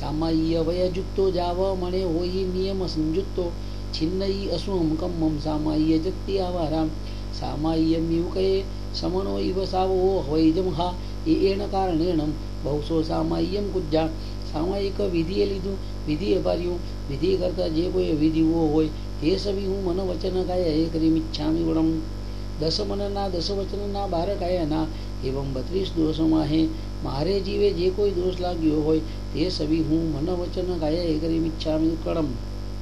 સામાય્ય વયજુક્તો જાવ મણે હોય નિયમ સંયુક્તો છિન્નઈ અશુમ કમ્મમ સામાય્ય જત્તિ આવારામ સામાય્યમ યુકયે સમનો ઇવ સાવો વૈજમહા એણ કારણેણમ બહુસો સામાય્યમ કુજ્જા સામાયિક વિધિએ લીધું, વિધિએ પાર્યું. વિધિ કરતા જે કોઈ વિધિઓ હોય તે સભી હું મન વચન કાય એ કરી મિચ્છામી ગુણમ. 10 મનના 10 વચનના 12 કાયાના એવં 32 દોષમાં હે. મારે જીવે જે કોઈ દોષ લાગ્યો હોય તે સભી હું મન વચન કાય એ કરી મિચ્છામી કળમ.